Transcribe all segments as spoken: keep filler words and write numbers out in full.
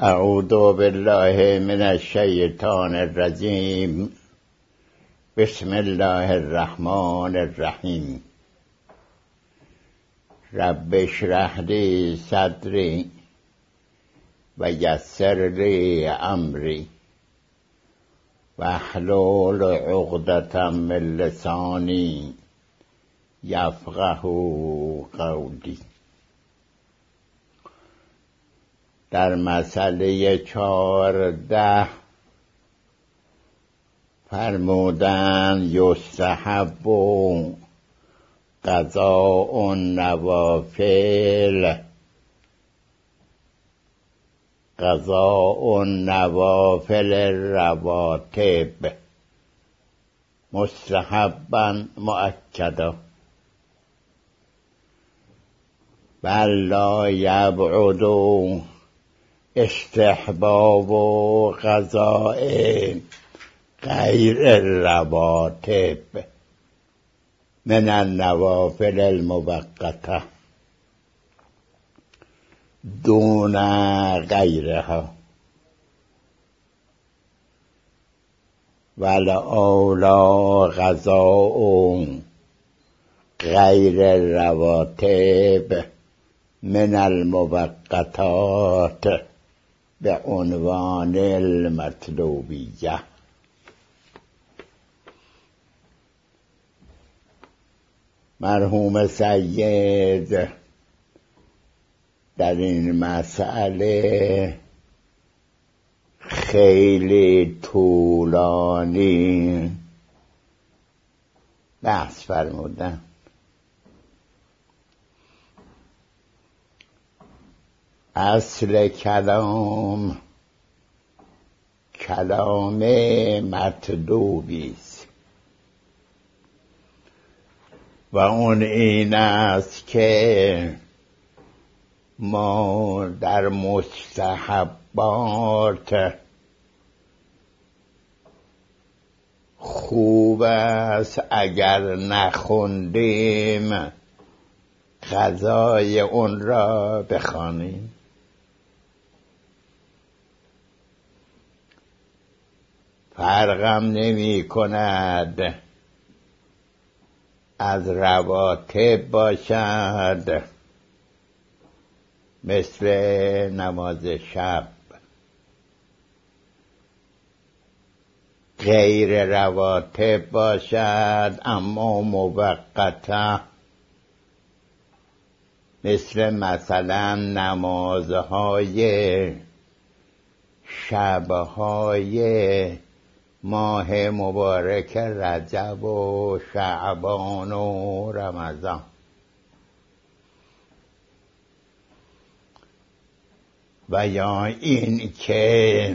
اعوذ بالله من الشیطان الرجیم. بسم الله الرحمن الرحیم. رب اشرح لی صدری و یسر لی امری واحلل عقدة من لسانی یفقهوا قولی. در مسئله چهارده فرمودن یستحب قضاء النوافل قضاء النوافل الرواتب مستحبا مؤکدا بل لا یبعد استحباب قضاء غیر الرواتب من النوافل المؤقته دون غیرها، والاولی قضاء غیر الرواتب من المؤقتات به عنوان المطلوبیه. مرحوم سید در این مسئله خیلی طولانی بحث فرمودن. اصل کلام کلام مطلوبی است و اون این است که ما در مستحبات خوب است اگر نخوندیم قضای اون را بخوانیم. فرقم نمی کند از رواتب باشد مثل نماز شب، غیر رواتب باشد اما موقته مثل مثلا نمازهای شبهای ماه مبارک رجب و شعبان و رمضان. و یا این که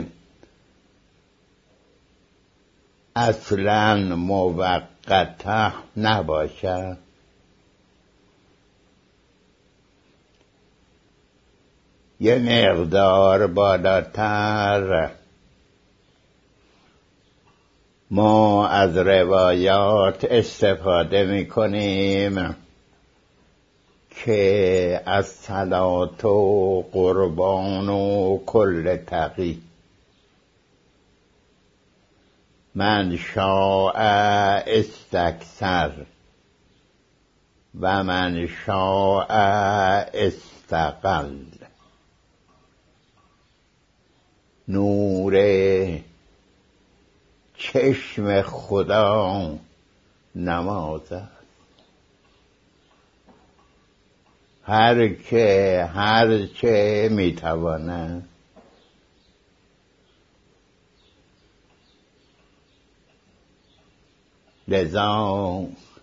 اصلا موقته نباشد، یه مقدار بالاتر ما از روایات استفاده میکنیم که از صلات و قربان و کل تقی من شاء استکثر و من شاء استقل. نور چشم خدا نماز است. هر که هر چه میتواند لذا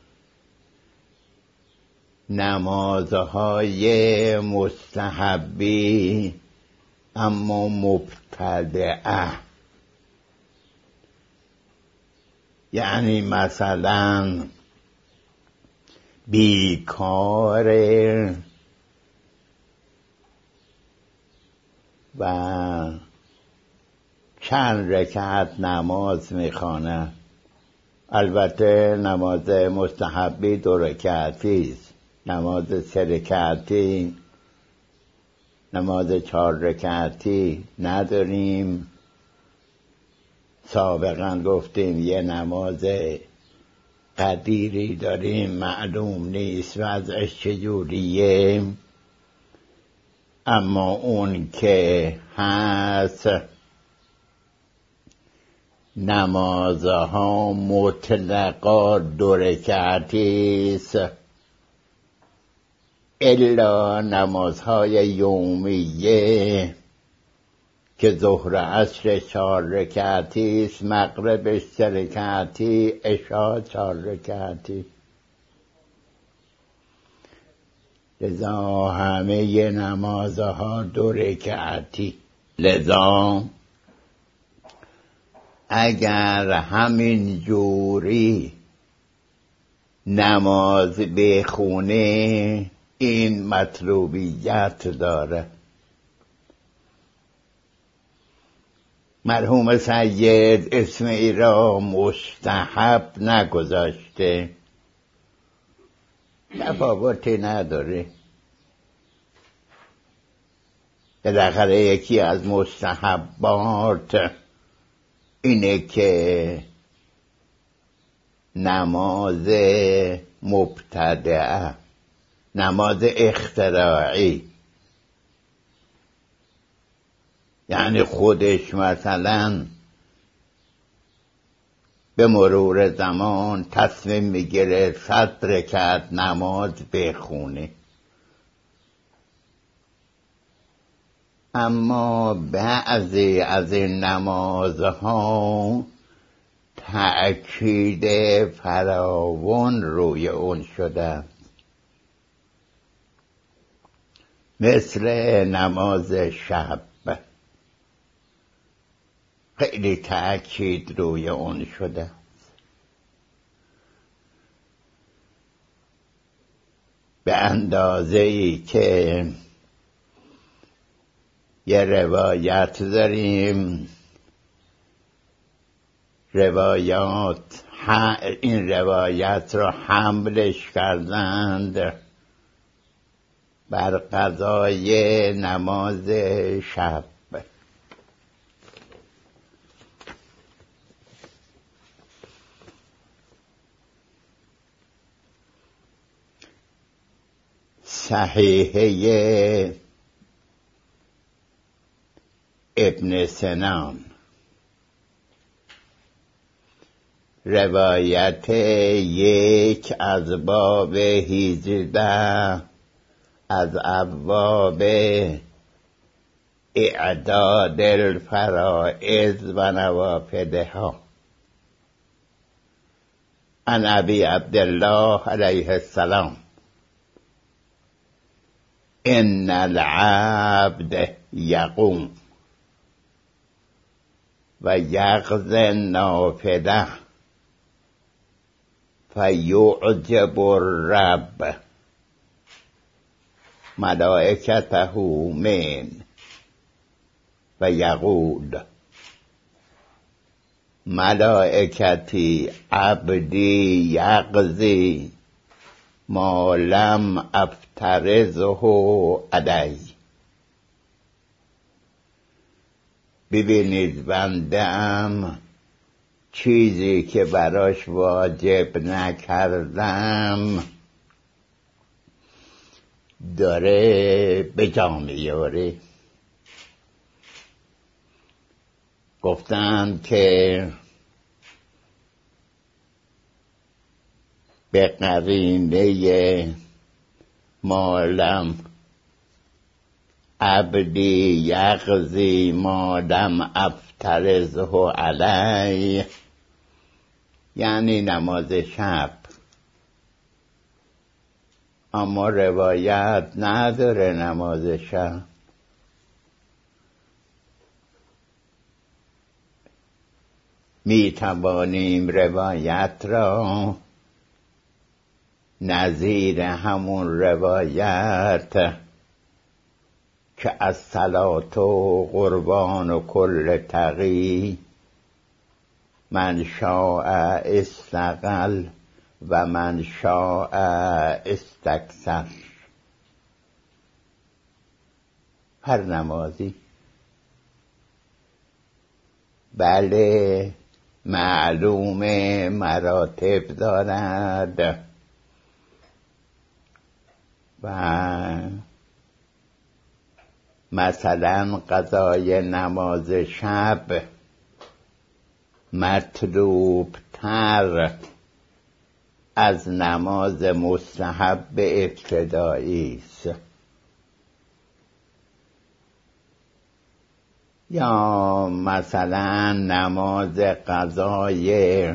نمازهای مستحبی اما مبتدعه، یعنی مثلا بیکار و چند رکعت نماز میخوانه. البته نماز مستحبی دو رکعتی است، نماز سه رکعتی نماز چهار رکعتی نداریم. سابقا گفتیم یه نماز قدیری داریم، معلوم نیست وضعش چجوریه، اما اون که هست نمازها مطلقا دو رکعتیست، الا نمازهای یومیه که ظهر عصر چهار رکعتیست، مغرب سه رکعتی، عشا چهار رکعتی. لذا همه نمازها دو رکعتی. لذا اگر همین جوری نماز بخونه این مطلوبیت داره. مرحوم سید اسم ای را مستحب نگذاشته، تفاوتی نداره. بالاخره یکی از مستحبات اینه که نماز مبتدعه، نماز اختراعی، یعنی خودش مثلا به مرور زمان تصمیم میگیره صد رکعت نماز بخونه، اما بعضی از این نمازها تأکید فراوان روی اون شده، مثل نماز شب خیلی تأکید روی اون شده. به اندازه ای که یه روایت داریم، روایات این روایت را حملش کردند بر قضای نماز شب. صحیحه ابن سنان روایت یک از باب هیجده از ابواب اعداد الفرائض و نوافلها عن ابی عبدالله علیه السلام ان العبد یقوم و یغز النافله فیعجب الرب ملائکته من و یقول ملائکتی عبدی یغزی ما لم افترضه علی. ببینید بنده‌ام چیزی که براش واجب نکردم داره به جا میاره. گفتند که به قرینه مالم عبدی یغزی مادم افترضه علی، یعنی نماز شب، اما روایت نداره نماز شب. می توانیم روایت را نظیر همون روایت که از صلات و قربان و کل تقی من شاء استقل و من شاء استکثر، هر نمازی. بله معلوم مراتب دارد و مثلا قضای نماز شب مطلوب تر از نماز مستحب ابتدایی است. یا مثلا نماز قضای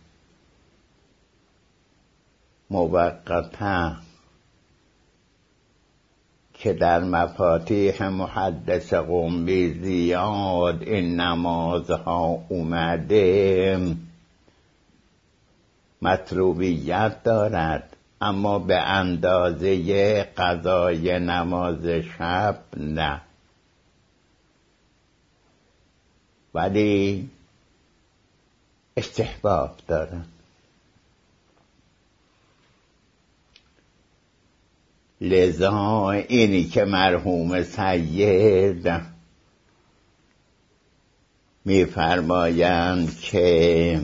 موقته که در مفاتیح محدث قمی زیاد این نمازها اومده مطلوبیت دارد، اما به اندازه قضای نماز شب نه، ولی استحباب دارد. لذا اینی که مرحوم سید می‌فرمایند که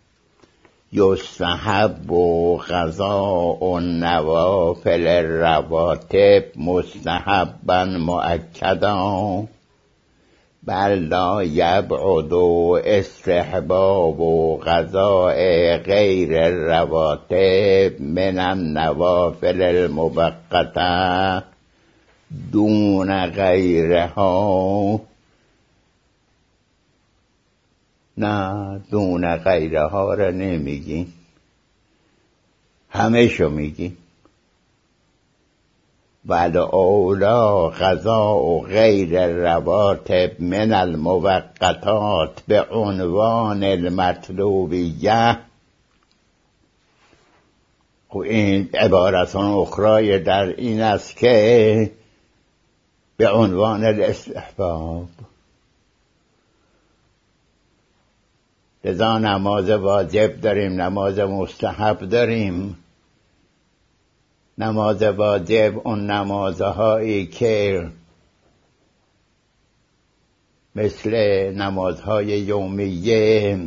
یستحب و قضاء النوافل الرواتب مستحبا مؤکدا بل لا یبعد استحباب و قضاء غیر الرواتب من النوافل المؤقته دون غیرها. نه، دون غیرها را نمیگیم، همه شو میگیم. ول اولا قضاء غیر الرواتب من المؤقتات به عنوان المطلوبیه. و این عبارتان اخرای در این است که به عنوان الاستحباب. لذا نماز واجب داریم، نماز مستحب داریم. نماز واجب اون نمازهایی که مثل نمازهای یومیه،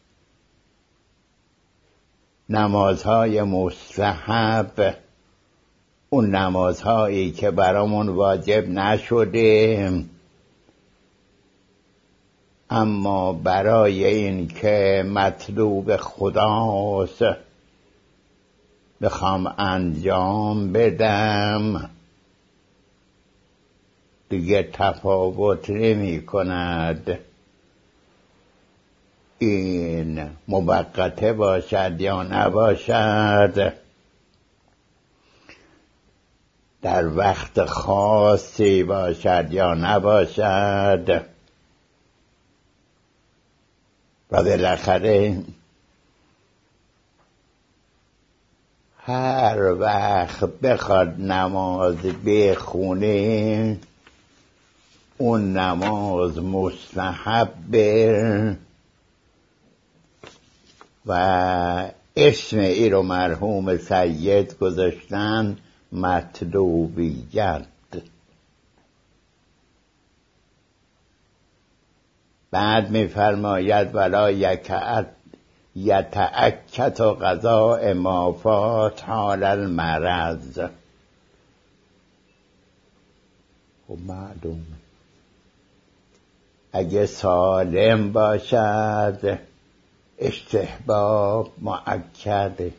نمازهای مستحب اون نمازهایی که برامون واجب نشده اما برای این که مطلوب خداست بخوام انجام بدم دیگه تفاوت نمی کند این موقته باشد یا نباشد، در وقت خاصی باشد یا نباشد. و بالاخره هر وقت بخواد نماز بخونه اون نماز مستحبه و اسم ای رو مرحوم سید گذاشتن مطلوبیت. بعد می‌فرماید ولا یکعت یتأکد قضاء ما فات حال المرض. خب معلومه اگه سالم باشد استحباب مؤکده،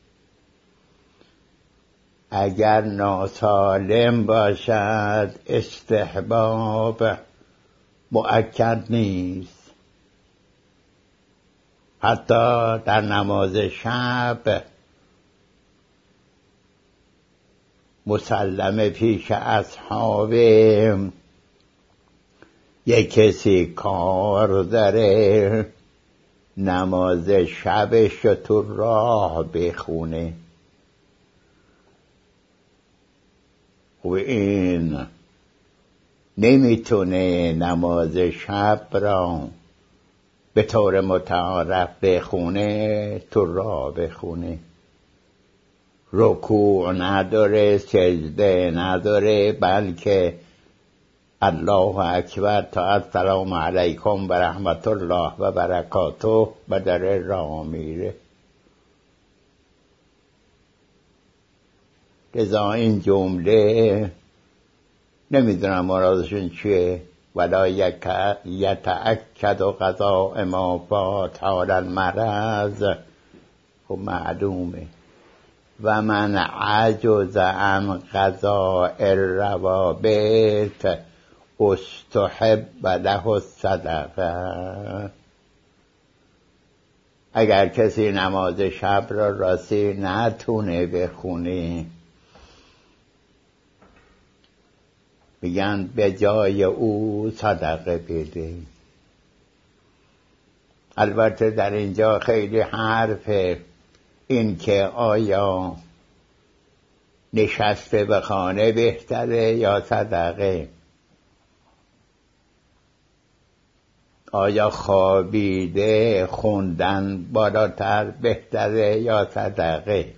اگر ناسالم باشد استحباب مؤکد نیست. حتی در نماز شب مسلمه پیش اصحاب یک کسی کار داره نماز شبش تو راه بخونه. و این نمیتونه نماز شب را به طور متعارف بخونه تو راه بخونه، رکوع نداره، سجده نداره، بلکه الله اکبر تا السلام علیکم و رحمت الله و برکاته به در راه میره. لذا این جمله نمیدونم مرادشون چیه. ولا یتأکد قضاء ما فات حال المرض، خب معلومه. و من عجز عن قضاء الروابط استحب له الصدقه. اگر کسی نماز شب را راستی نتونه بخونه، میگن به جای او صدقه بده. البته در اینجا خیلی حرفه این که آیا نشسته به خانه بهتره یا صدقه، آیا خوابیده خوندن بالاتر بهتره یا صدقه.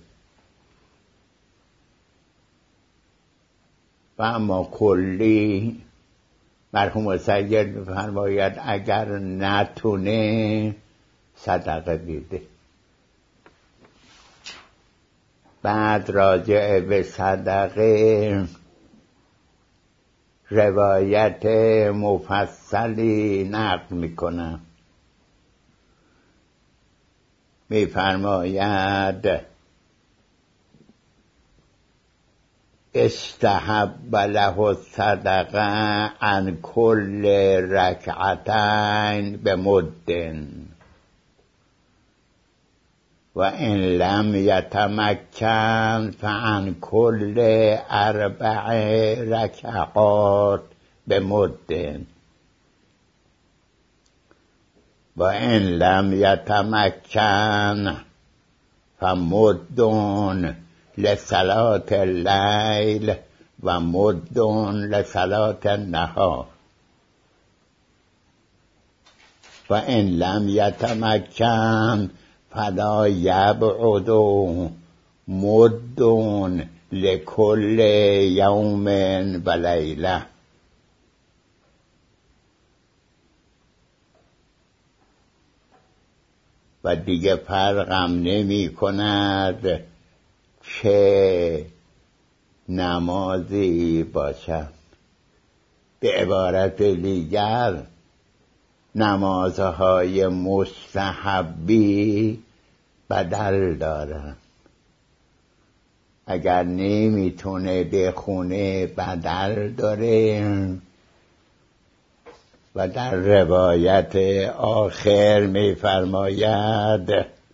و اما کلی مرحوم سید می‌فرماید اگر نتونه صدقه بده. بعد راجع به صدقه روایت مفصلی نقل میکنم. میفرماید استحب له الصدقه عن کل رکعتین بمد و ان لم یتمکن فعن کل اربع رکعات بمد و ان لم یتمکن فمد لصلاة اللیل و مد لصلاة النهار و ان لم یتمکن فلا یبعد مد لکل یوم و لیله. و دیگه فرقم نمی کند چه نمازی باشد. به عبارت دیگر نمازهای مستحبی بدل دارن. اگر نمیتونه بخونه بدل داره. و در روایت آخر میفرماید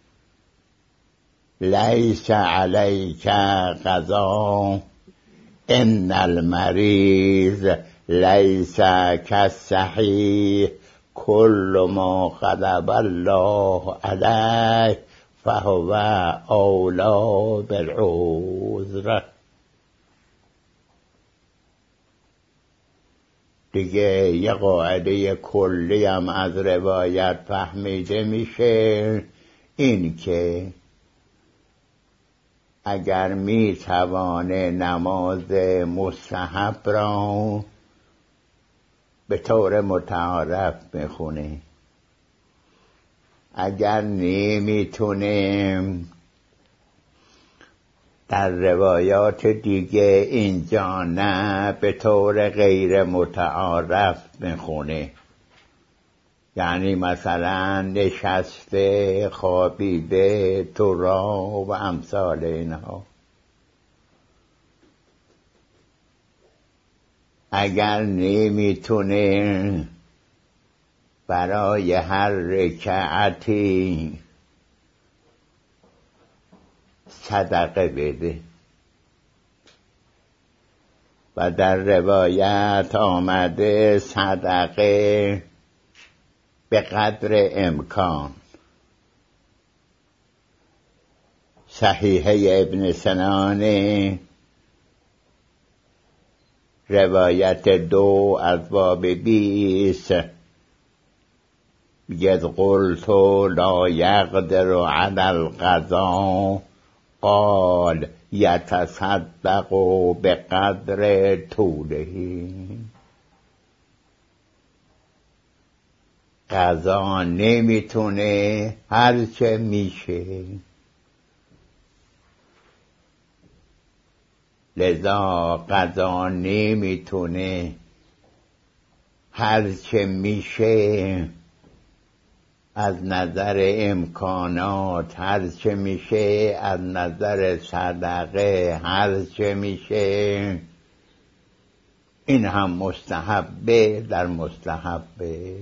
لیس علیک قضا ان المریض لیس کالصحیح کل ما غضب الله علیه فهو اولی بالعذر. دیگه یه قاعده کلی هم از روایت فهمیده میشه، این که اگر میتوانه نماز مستحب را به طور متعارف بخونه، اگر نمیتونه در روایات دیگه اینجا نه به طور غیر متعارف بخونه. یعنی مثلا نشسته، خوابیده، تو راه و امثال اینها. اگر نمیتونه برای هر رکعتی صدقه بده. و در روایت آمده صدقه به قدر امکان. صحیحه ابن سنان روایت دو از باب بیست بگید قلت لا یقدر علی القضا قال یتصدق به قدر طوله. قضا نمیتونه هرچه میشه، لذا قضا نمیتونه هرچه میشه، از نظر امکانات هرچه میشه، از نظر صدقه هرچه میشه، این هم مستحبه در مستحبه.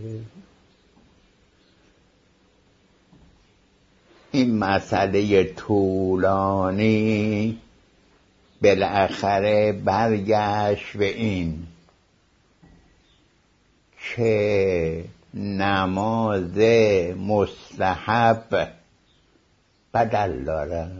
این مسئله طولانی بالاخره برگشت به این که نماز مستحب بدل داره،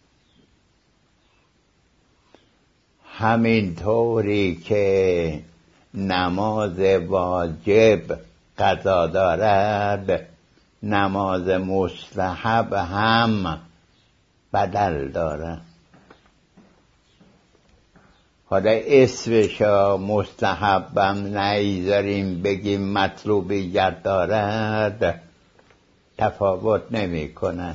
همینطوری که نماز واجب قضا دارد، نماز مستحب هم بدل داره. حالا اسمشا مستحبم نیذاریم بگیم مطلوبیت دارد، تفاوت نمی کنن.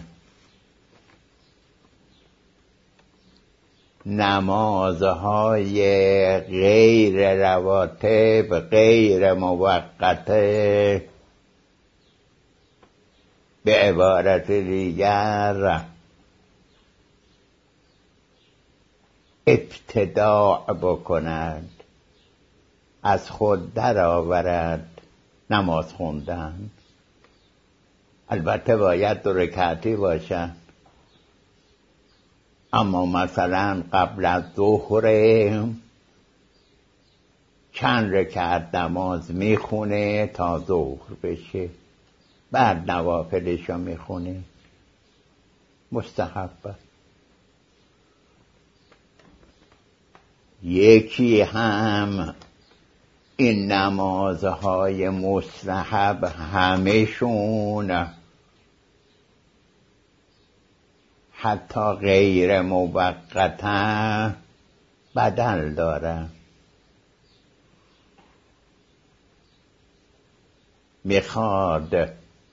نمازهای غیر رواتب، غیر موقته، به عبارت دیگر ابتداع بکند، از خود در آورد نماز خوندن. البته باید دو رکعتی باشن، اما مثلا قبل از ظهر چند رکعت نماز میخونه تا ظهر بشه، بعد نوافلشو میخونه، مستحبه. یکی هم این نمازهای مستحب همشون حتی غیر موقتا بدل داره. میخواد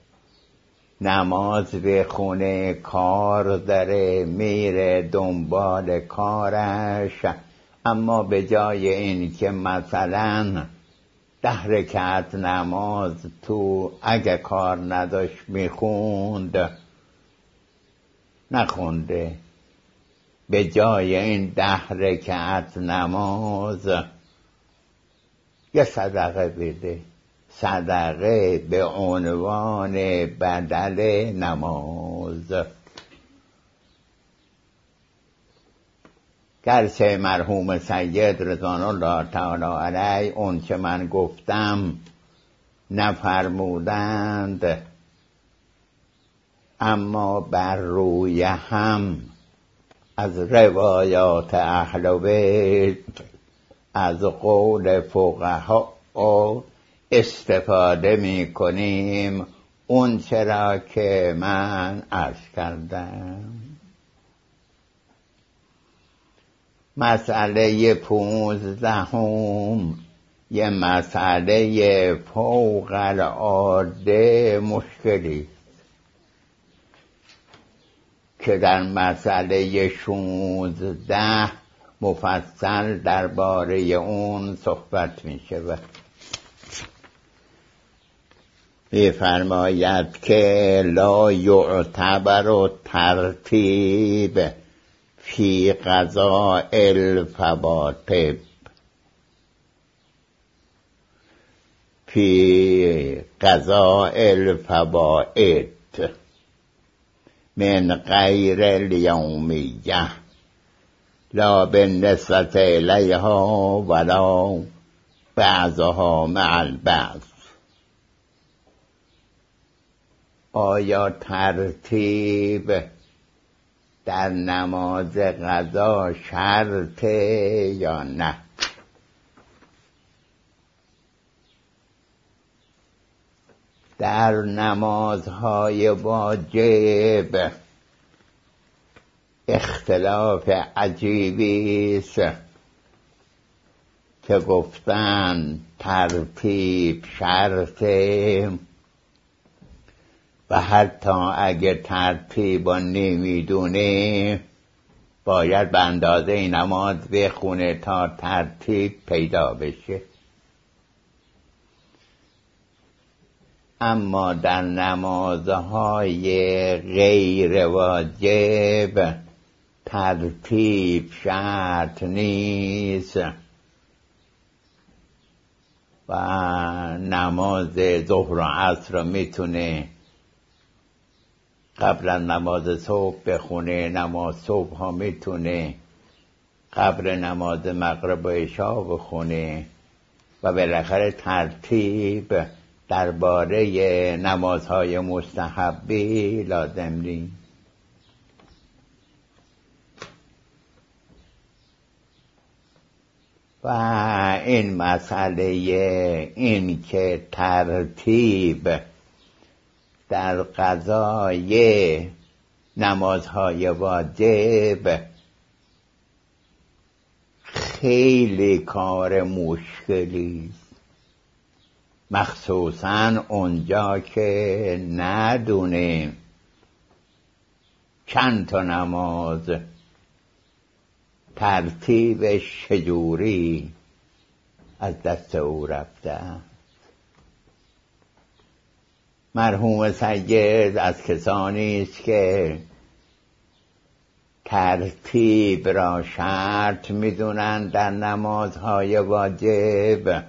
نماز بخونه، کار داره، میره دنبال کارش، اما به جای این که مثلا ده رکعت نماز تو اگه کار نداشت میخوند، نخونده، به جای این ده رکعت نماز یه صدقه بده، صدقه به عنوان بدل نماز. گرچه مرحوم سید رضوان الله تعالی علیه اون که من گفتم نفرمودند، اما بر روی هم از روایات اهل بیت، از قول فقها استفاده می کنیم، اون چرا که من عرض کردم. مسئله پونزدهم یه مسئله فوق العاده مشکلی که در مسئله شونزده مفصل درباره اون صحبت می شود. می‌فرماید که لا یعتبر ترتیب فی قضاء الفواتب فی قضاء الفوائد من غیر الیومیه لا بالنسبة الیها ولا بعضها مع البعض. آیا ترتیب در نماز قضا شرطه یا نه؟ در نمازهای واجب اختلاف عجیبی است که گفتن ترتیب شرطه، و حتی اگه ترتیب و نمیدونه باید به اندازه نماز بخونه تا ترتیب پیدا بشه. اما در نمازهای غیر واجب ترتیب شرط نیست و نماز ظهر و عصر رو میتونه قبل از نماز صبح بخونه، نماز صبح ها میتونه قبل نماز مغرب و عشا بخونه و بالاخره ترتیب درباره نمازهای مستحبی لازم نیست. و این مسئله این که ترتیب در قضای نمازهای واجب خیلی کار مشکلی است، مخصوصا اونجا که ندونیم چند تا نماز ترتیبش چجوری از دست او رفته. مرحوم سید از کسانی است که ترتیب را شرط میدونند در نمازهای واجب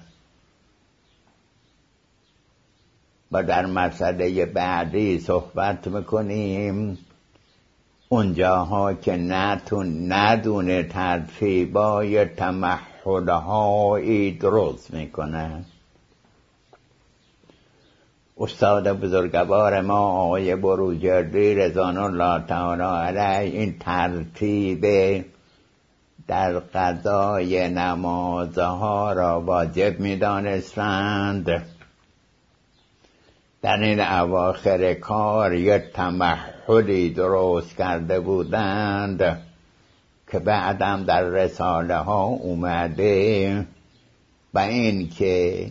و در مسئله بعدی صحبت میکنیم. اونجاها که نتون ندونه ترتیبای تمحلهایی درست میکنه. استاد بزرگوار ما آقای بروجردی رضوان الله تعالی علیه این ترتیب در قضای نمازها را واجب میدانستند. در این اواخر کار یک تمحلی درست کرده بودند که بعدم در رساله ها اومده و این که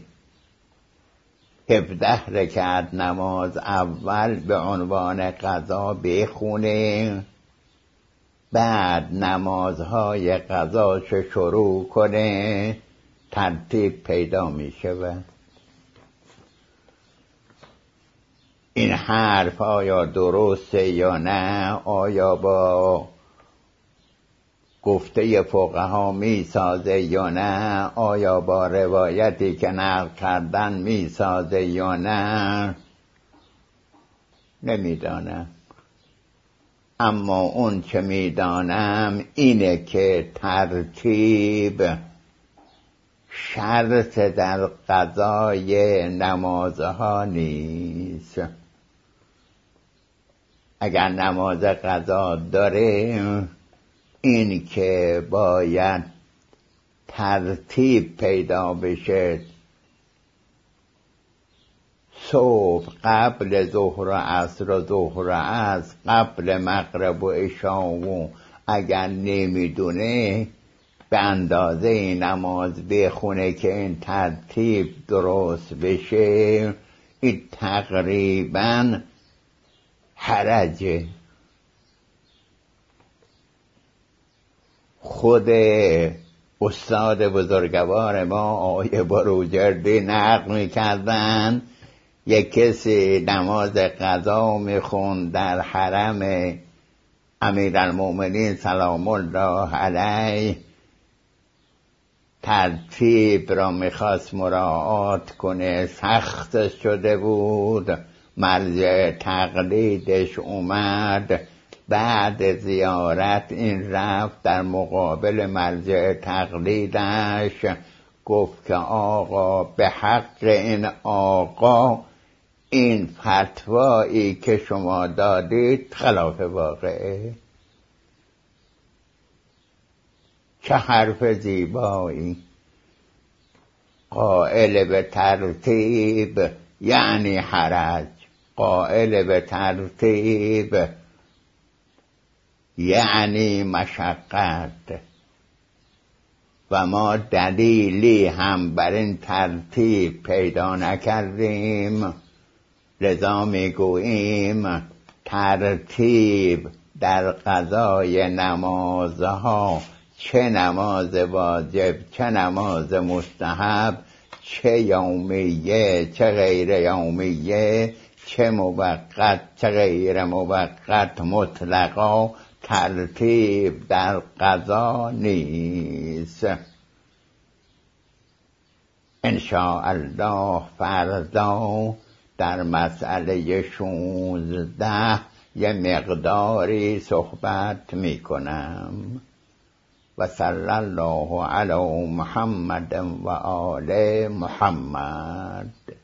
هفده رکعت نماز اول به عنوان قضا بخونه، بعد نمازهای قضاش شروع کنه، ترتیب پیدا می شود. این حرف آیا درسته یا نه؟ آیا با گفته فقها می سازه یا نه؟ آیا با روایتی که نقل کردن می سازه یا نه؟ نمیدانم. اما اون چه میدانم اینه که ترتیب شرط در قضای نمازها نیست. اگر نماز قضا داره این که باید ترتیب پیدا بشه، صبح قبل ظهر و عصر و ظهر و عصر قبل مغرب و عشا، و اگر نمیدونه به اندازه نماز بخونه که این ترتیب درست بشه، این تقریبا حرجه. خود استاد بزرگوار ما آقای بروجردی نقل میکردن یک کسی نماز قضا میخوند در حرم امیرالمؤمنین سلام الله علیه، ترتیب را میخواست مراعات کنه، سخت شده بود، مرجع تقلیدش اومد. بعد زیارت این رفت در مقابل مرجع تقلیدش گفت که آقا به حق این آقا این فتوایی که شما دادید خلاف واقعه. چه حرف زیبایی! قائل به ترتیب یعنی حرج، قائل به ترتیب یعنی مشقت. و ما دلیلی هم بر این ترتیب پیدا نکردیم لذا میگوییم ترتیب در قضای نمازها، چه نماز واجب چه نماز مستحب، چه یومیه چه غیر یومیه، چه موقت چه غیر موقت، مطلقا ترتیب در قضا نیست. انشاءالله فردا در مسئله شونزده یه مقداری صحبت میکنم. و صلی الله علی محمد و آل محمد.